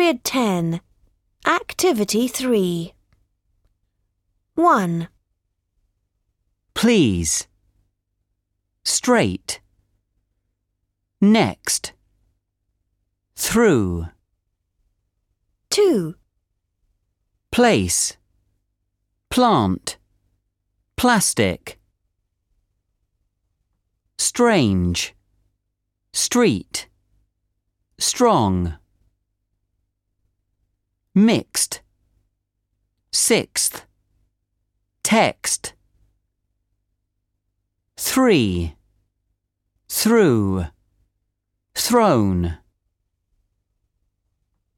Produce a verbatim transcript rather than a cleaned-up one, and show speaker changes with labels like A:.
A: Period ten. Activity three. one.
B: Please. Straight. Next. Through.
A: two.
B: Place. Plant. Plastic. Strange. Street. Strong. Mixed. Sixth. Text. Three. Through. Thrown.